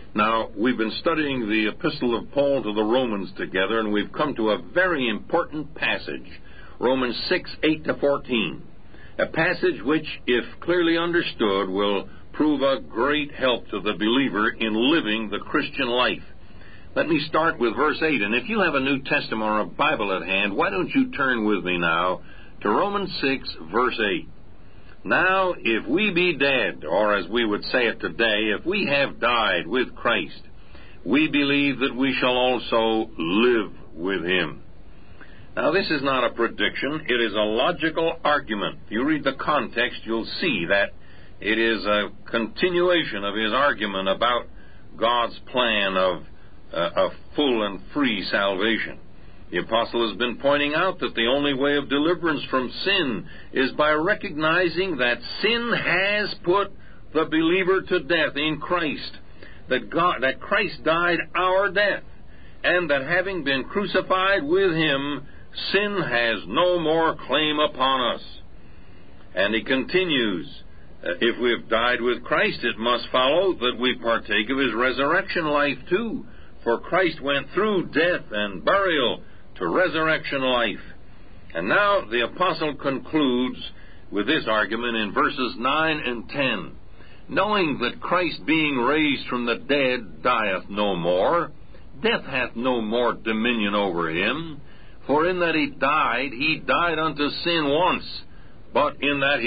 Now, we've been studying the Epistle of Paul to the Romans together, and we've come to a very important passage, Romans 6:8-14, a passage which, if clearly understood, will prove a great help to the believer in living the Christian life. Let me start with verse 8, and if you have a New Testament or a Bible at hand, why don't you turn with me now to Romans 6, verse 8. Now, if we be dead, or as we would say it today, if we have died with Christ, we believe that we shall also live with Him. Now, this is not a prediction. It is a logical argument. If you read the context, you'll see that it is a continuation of his argument about God's plan of a full and free salvation. The apostle has been pointing out that the only way of deliverance from sin is by recognizing that sin has put the believer to death in Christ, that Christ died our death, and that having been crucified with Him, sin has no more claim upon us. And he continues, if we have died with Christ, it must follow that we partake of His resurrection life too. For Christ went through death and burial to resurrection life. And now the apostle concludes with this argument in verses 9 and 10. Knowing that Christ being raised from the dead dieth no more, death hath no more dominion over Him. For in that He died unto sin once, but in that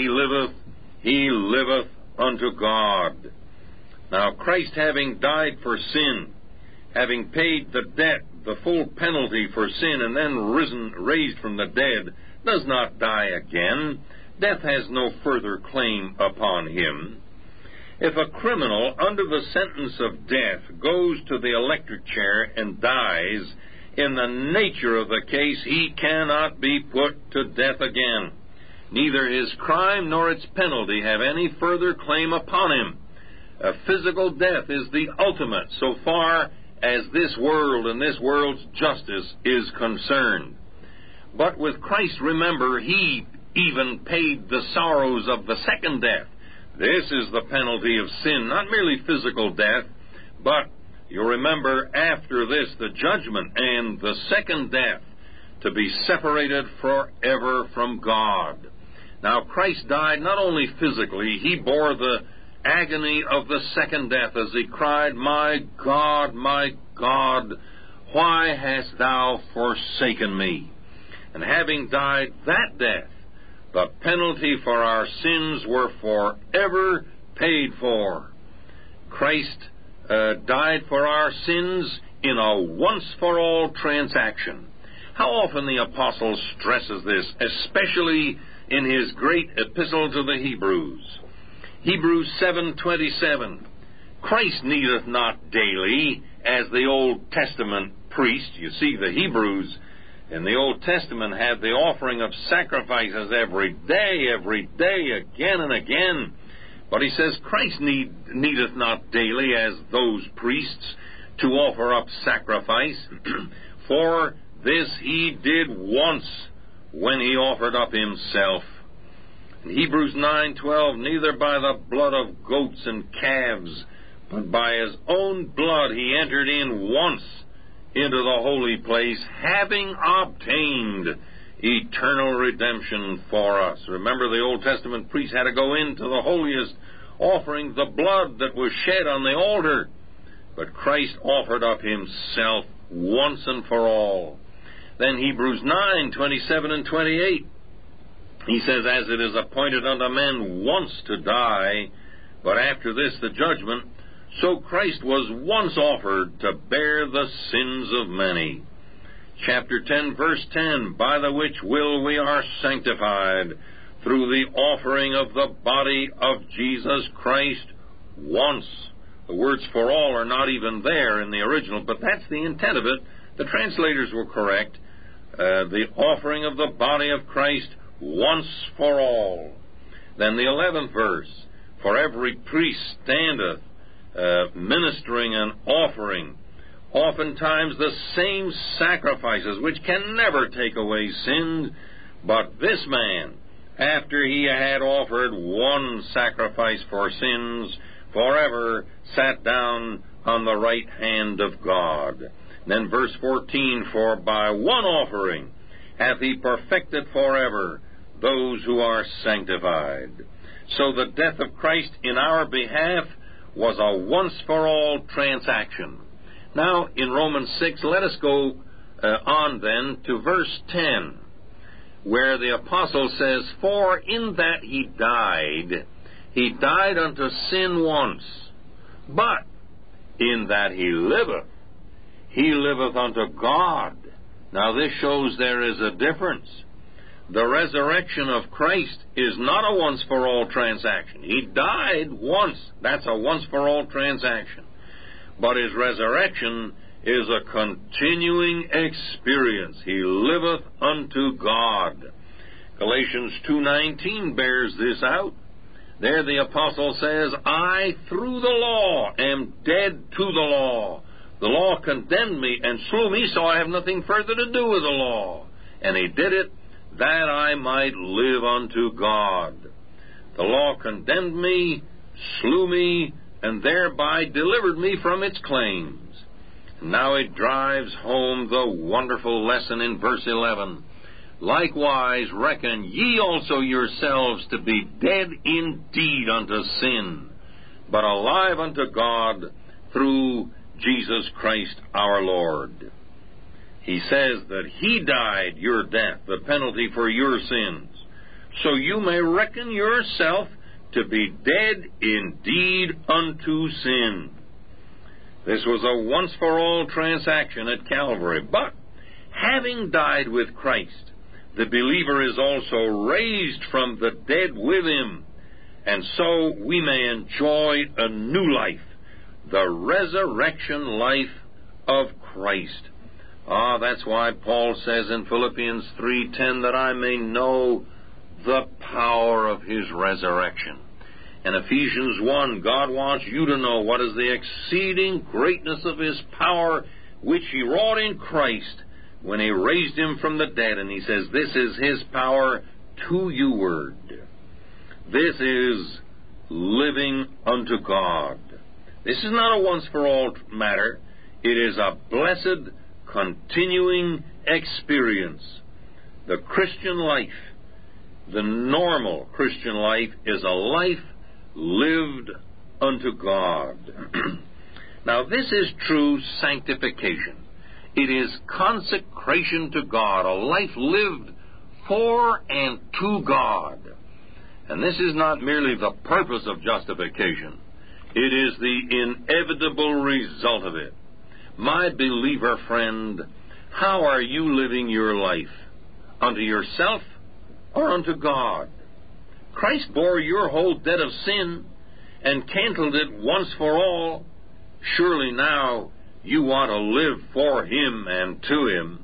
He liveth unto God. Now Christ having died for sin, having paid the debt, the full penalty for sin, and then raised from the dead, does not die again. Death has no further claim upon Him. If a criminal under the sentence of death goes to the electric chair and dies, in the nature of the case he cannot be put to death again. Neither his crime nor its penalty have any further claim upon him. A physical death is the ultimate so far as this world and this world's justice is concerned. But with Christ, remember, He even paid the sorrows of the second death. This is the penalty of sin, not merely physical death, but you remember after this the judgment and the second death, to be separated forever from God. Now Christ died not only physically, He bore the agony of the second death as He cried, my God, why hast Thou forsaken me? And having died that death, the penalty for our sins were forever paid for. Christ died for our sins in a once-for-all transaction. How often the apostle stresses this, especially in his great epistle to the Hebrews. Hebrews 7:27, Christ needeth not daily, as the Old Testament priest. You see, the Hebrews in the Old Testament had the offering of sacrifices every day, again and again. But he says, Christ needeth not daily, as those priests, to offer up sacrifice. For this He did once, when He offered up Himself. In Hebrews 9:12, neither by the blood of goats and calves, but by His own blood He entered in once into the holy place, having obtained eternal redemption for us. Remember, the Old Testament priest had to go into the holiest, offering the blood that was shed on the altar. But Christ offered up Himself once and for all. Then Hebrews 9:27 and 28. He says, as it is appointed unto men once to die, but after this the judgment, so Christ was once offered to bear the sins of many. Chapter 10, verse 10, by the which will we are sanctified, through the offering of the body of Jesus Christ once. The words for all are not even there in the original, but that's the intent of it. The translators were correct. The offering of the body of Christ once for all. Then the 11th verse, for every priest standeth ministering and offering oftentimes the same sacrifices, which can never take away sins. But this man, after he had offered one sacrifice for sins forever sat down on the right hand of God. Then verse 14, for by one offering hath he perfected forever those who are sanctified. So the death of Christ in our behalf was a once-for-all transaction. Now, in Romans 6, let us go on then to verse 10, where the apostle says, for in that he died unto sin once, but in that he liveth unto God. Now this shows there is a difference. The resurrection of Christ is not a once-for-all transaction. He died once. That's a once-for-all transaction. But his resurrection is a continuing experience. He liveth unto God. Galatians 2:19 bears this out. There the apostle says, I through the law am dead to the law. The law condemned me and slew me, so I have nothing further to do with the law. And he did it that I might live unto God. The law condemned me, slew me, and thereby delivered me from its claims. Now it drives home the wonderful lesson in verse 11. Likewise reckon ye also yourselves to be dead indeed unto sin, but alive unto God through Jesus Christ our Lord. He says that he died your death, the penalty for your sins, so you may reckon yourself to be dead indeed unto sin. This was a once-for-all transaction at Calvary, but having died with Christ, the believer is also raised from the dead with him, and so we may enjoy a new life, the resurrection life of Christ. That's why Paul says in Philippians 3:10 that I may know the power of his resurrection. In Ephesians 1, God wants you to know what is the exceeding greatness of his power, which he wrought in Christ when he raised him from the dead. And he says, this is his power to you-ward. This is living unto God. This is not a once-for-all matter. It is a blessed, continuing experience. The Christian life, the normal Christian life, is a life lived unto God. Now, this is true sanctification. It is consecration to God, a life lived for and to God. And this is not merely the purpose of justification. It is the inevitable result of it. My believer friend, how are you living your life? Unto yourself or unto God? Christ bore your whole debt of sin and canceled it once for all. Surely now you want to live for him and to him.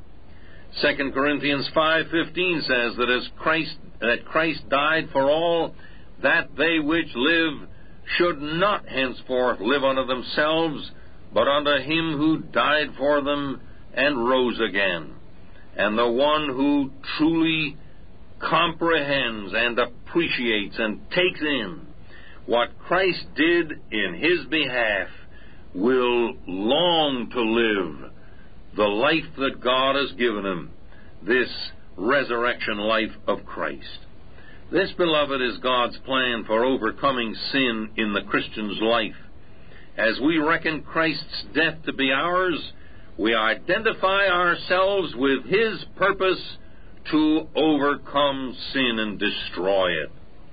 2 Corinthians 5:15 says that Christ died for all, that they which live should not henceforth live unto themselves, but unto him who died for them and rose again. And the one who truly comprehends and appreciates and takes in what Christ did in his behalf will long to live the life that God has given him, this resurrection life of Christ. This, beloved, is God's plan for overcoming sin in the Christian's life. As we reckon Christ's death to be ours, we identify ourselves with his purpose to overcome sin and destroy it.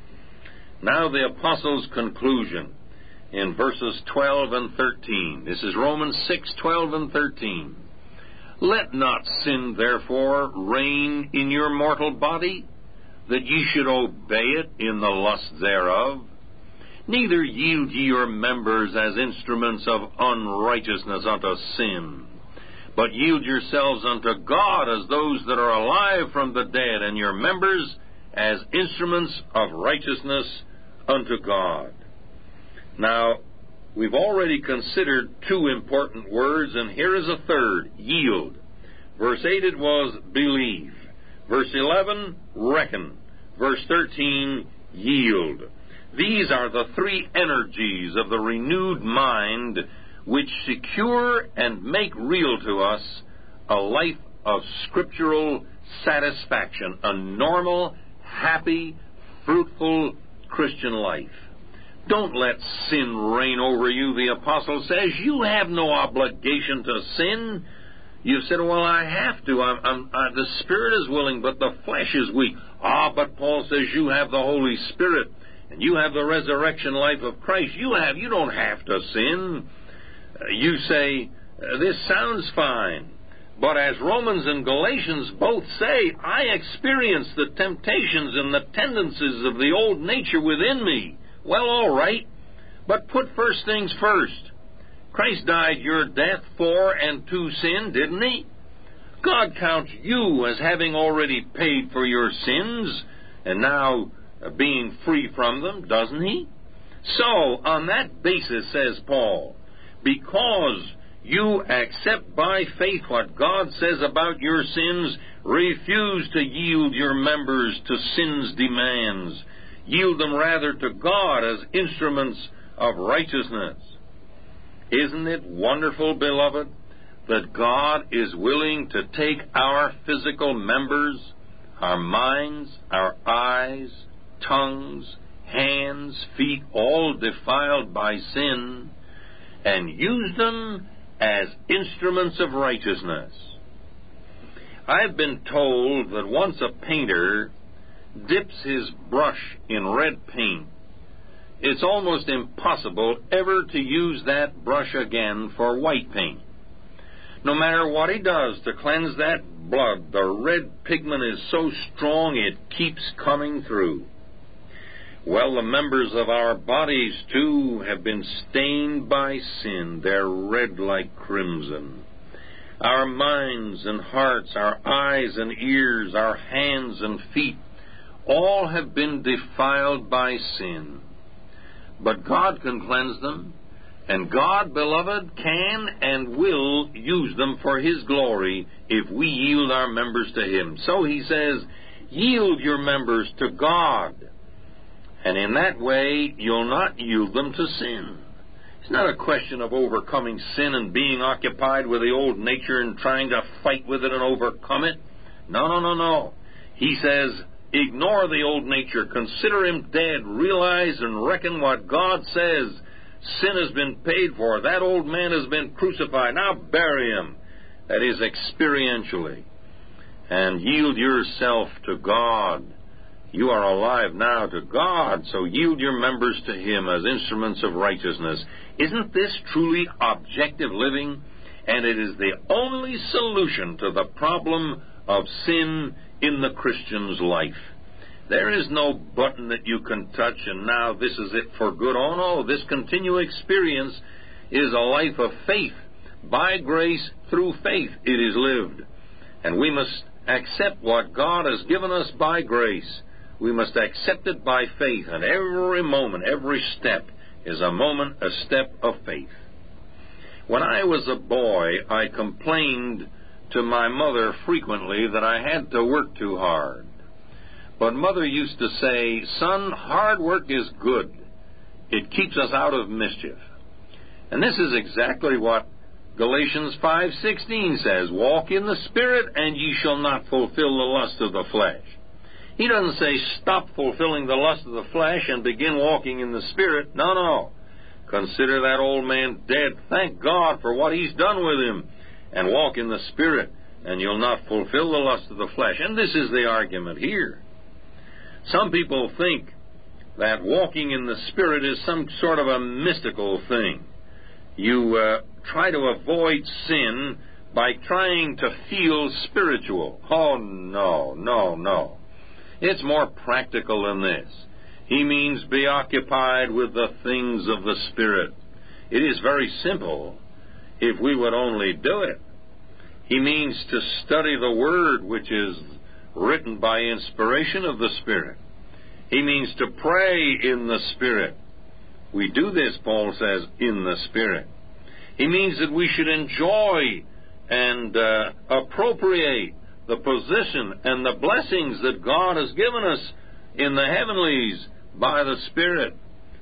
Now the apostle's conclusion in verses 12 and 13. This is Romans 6:12 and 13. Let not sin, therefore, reign in your mortal body, that ye should obey it in the lust thereof. Neither yield ye your members as instruments of unrighteousness unto sin, but yield yourselves unto God as those that are alive from the dead, and your members as instruments of righteousness unto God. Now, we've already considered two important words, and here is a third, yield. Verse 8 it was believe. Verse 11, reckon. Verse 13, yield. These are the three energies of the renewed mind which secure and make real to us a life of scriptural satisfaction, a normal, happy, fruitful Christian life. Don't let sin reign over you, the apostle says. You have no obligation to sin. You said, well, I have to. The Spirit is willing, but the flesh is weak. But Paul says you have the Holy Spirit, and you have the resurrection life of Christ. You don't have to sin. You say, this sounds fine. But as Romans and Galatians both say, I experience the temptations and the tendencies of the old nature within me. Well, all right, but put first things first. Christ died your death for and to sin, didn't he? God counts you as having already paid for your sins and now being free from them, doesn't he? So, on that basis, says Paul, because you accept by faith what God says about your sins, refuse to yield your members to sin's demands. Yield them rather to God as instruments of righteousness. Isn't it wonderful, beloved, that God is willing to take our physical members, our minds, our eyes, tongues, hands, feet, all defiled by sin, and use them as instruments of righteousness? I've been told that once a painter dips his brush in red paint, it's almost impossible ever to use that brush again for white paint. No matter what he does to cleanse that blood, the red pigment is so strong it keeps coming through. Well, the members of our bodies, too, have been stained by sin. They're red like crimson. Our minds and hearts, our eyes and ears, our hands and feet, all have been defiled by sin. But God can cleanse them, and God, beloved, can and will use them for His glory if we yield our members to Him. So He says, yield your members to God, and in that way you'll not yield them to sin. It's not a question of overcoming sin and being occupied with the old nature and trying to fight with it and overcome it. No. He says, ignore the old nature, consider him dead, realize and reckon what God says. Sin has been paid for. That old man has been crucified. Now bury him. That is, experientially. And yield yourself to God. You are alive now to God, so yield your members to Him as instruments of righteousness. Isn't this truly objective living? And it is the only solution to the problem of sin in the Christian's life. There is no button that you can touch and now this is it for good. Oh no, this continual experience is a life of faith. By grace, through faith, it is lived. And we must accept what God has given us by grace. We must accept it by faith, and every moment, every step is a step of faith. When I was a boy, I complained to my mother frequently that I had to work too hard. But Mother used to say, son, hard work is good. It keeps us out of mischief. And this is exactly what Galatians 5:16 says, walk in the Spirit, and ye shall not fulfill the lust of the flesh. He doesn't say stop fulfilling the lust of the flesh and begin walking in the Spirit. No. Consider that old man dead. Thank God for what He's done with him. And walk in the Spirit, and you'll not fulfill the lust of the flesh. And this is the argument here. Some people think that walking in the Spirit is some sort of a mystical thing. You try to avoid sin by trying to feel spiritual. Oh, no. It's more practical than this. He means be occupied with the things of the Spirit. It is very simple if we would only do it. He means to study the Word, which is written by inspiration of the Spirit. He means to pray in the Spirit. We do this, Paul says, in the Spirit. He means that we should enjoy and appropriate the position and the blessings that God has given us in the heavenlies by the Spirit.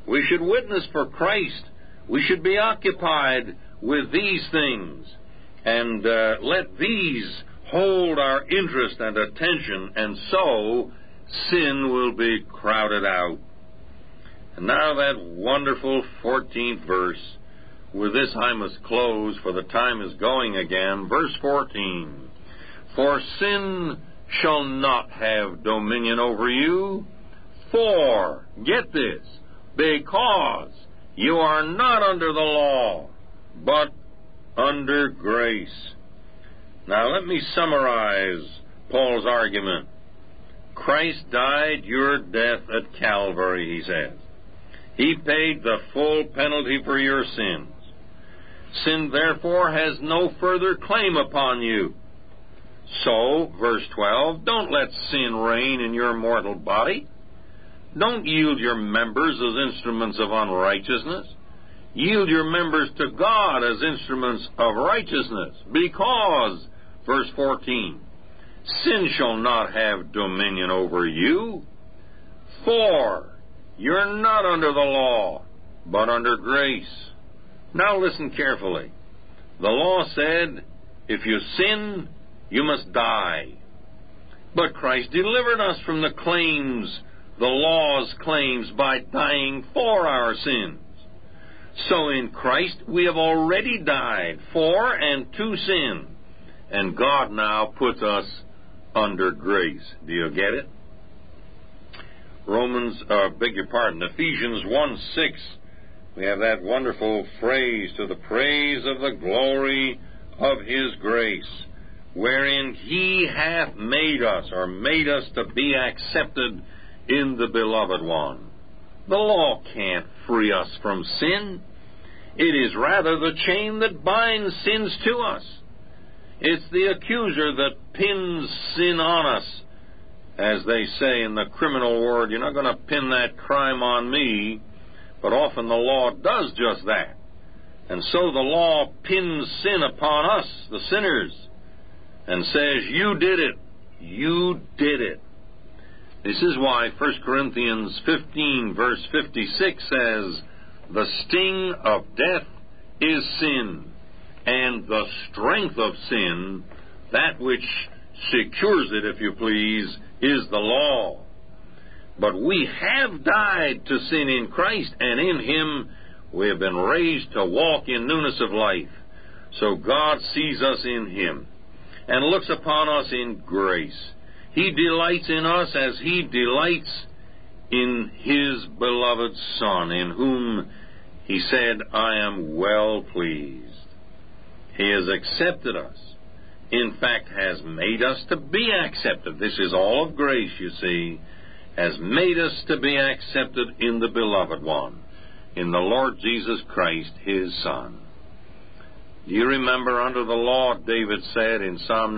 We should witness for Christ. We should be occupied with these things, and let these hold our interest and attention, and so sin will be crowded out. And now that wonderful 14th verse. With this I must close, for the time is going again. Verse 14. For sin shall not have dominion over you, for, get this, because you are not under the law, but under grace. Now let me summarize Paul's argument. Christ died your death at Calvary, he says. He paid the full penalty for your sins. Sin, therefore, has no further claim upon you. So, verse 12, don't let sin reign in your mortal body. Don't yield your members as instruments of unrighteousness. Yield your members to God as instruments of righteousness, because, verse 14, sin shall not have dominion over you, for you're not under the law, but under grace. Now listen carefully. The law said, if you sin, you must die. But Christ delivered us from the claims, the law's claims, by dying for our sins. So in Christ we have already died for and to sin, and God now puts us under grace. Do you get it? Ephesians 1:6. We have that wonderful phrase, to the praise of the glory of His grace, wherein He hath made us, or made us to be accepted in the Beloved One. The law can't free us from sin. It is rather the chain that binds sins to us. It's the accuser that pins sin on us. As they say in the criminal world, you're not going to pin that crime on me, but often the law does just that. And so the law pins sin upon us, the sinners, and says, you did it. You did it. This is why 1 Corinthians 15, verse 56 says, the sting of death is sin, and the strength of sin, that which secures it, if you please, is the law. But we have died to sin in Christ, and in Him we have been raised to walk in newness of life. So God sees us in Him and looks upon us in grace. He delights in us as He delights in His beloved Son, in whom He said, I am well pleased. He has accepted us. In fact, has made us to be accepted. This is all of grace, you see. Has made us to be accepted in the Beloved One, in the Lord Jesus Christ, His Son. Do you remember under the law, David said in Psalm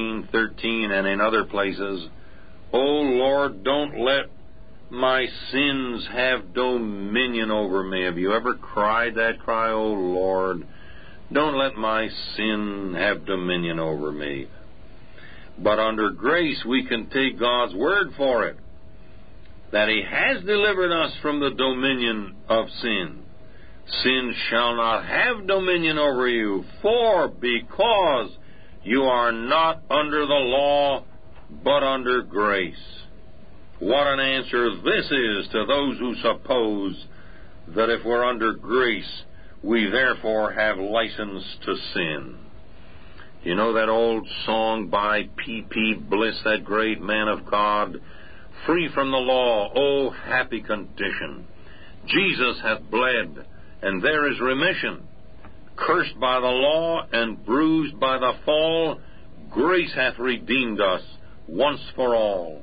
19:13 and in other places, O Lord, don't let my sins have dominion over me. Have you ever cried that cry, O Lord, don't let my sin have dominion over me? But under grace we can take God's word for it, that He has delivered us from the dominion of sin. Sin shall not have dominion over you, for because you are not under the law, but under grace. What an answer this is to those who suppose that if we're under grace, we therefore have license to sin. You know that old song by P.P. Bliss, that great man of God? Free from the law, oh happy condition. Jesus hath bled, and there is remission. Cursed by the law and bruised by the fall, grace hath redeemed us once for all.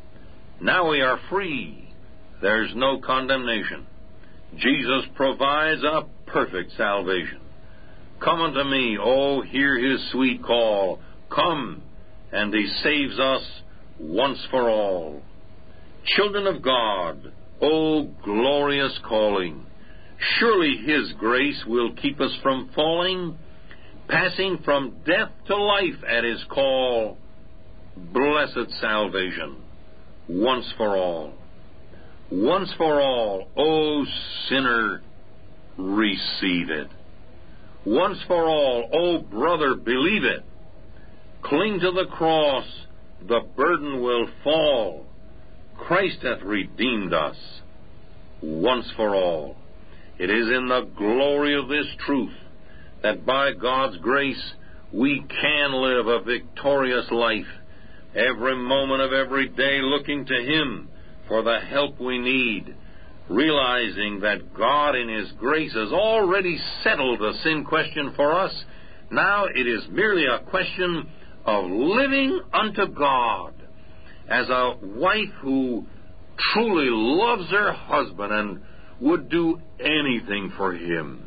Now we are free. There's no condemnation. Jesus provides a perfect salvation. Come unto me, oh, hear His sweet call. Come, and He saves us once for all. Children of God, oh, glorious calling. Surely His grace will keep us from falling, passing from death to life at His call. Blessed salvation, once for all. once for all. O sinner, receive it. Once for all. O brother, believe it. Cling to the cross, the burden will fall. Christ hath redeemed us once for all. It is in the glory of this truth that by God's grace we can live a victorious life, every moment of every day looking to Him for the help we need, realizing that God in His grace has already settled the sin question for us. Now it is merely a question of living unto God as a wife who truly loves her husband and would do anything for him.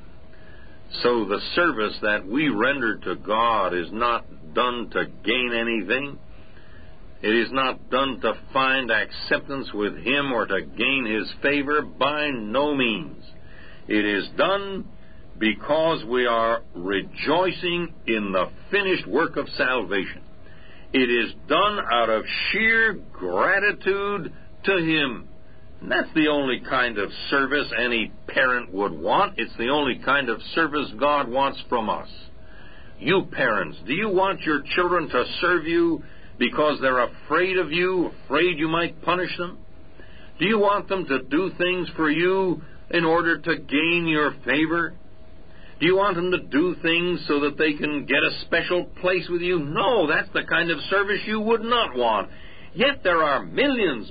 So the service that we render to God is not done to gain anything. It is not done to find acceptance with Him or to gain His favor. By no means. It is done because we are rejoicing in the finished work of salvation. It is done out of sheer gratitude to Him. And that's the only kind of service any parent would want. It's the only kind of service God wants from us. You parents, do you want your children to serve you because they're afraid of you, afraid you might punish them? Do you want them to do things for you in order to gain your favor? Do you want them to do things so that they can get a special place with you? No, that's the kind of service you would not want. Yet there are millions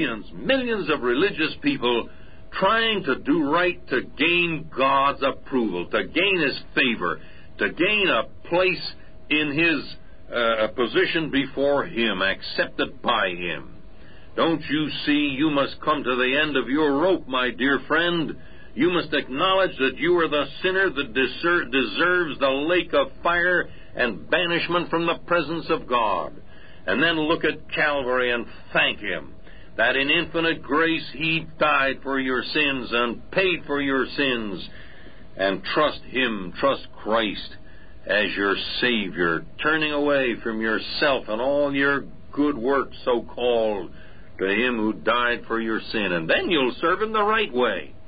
of religious people trying to do right to gain God's approval, to gain His favor, to gain a place in His position before Him, accepted by Him. Don't you see you must come to the end of your rope, my dear friend? You must acknowledge that you are the sinner that deserves the lake of fire and banishment from the presence of God. And then look at Calvary and thank Him that in infinite grace He died for your sins and paid for your sins. And trust Him, trust Christ as your Savior, turning away from yourself and all your good works, so-called, to Him who died for your sin. And then you'll serve Him the right way.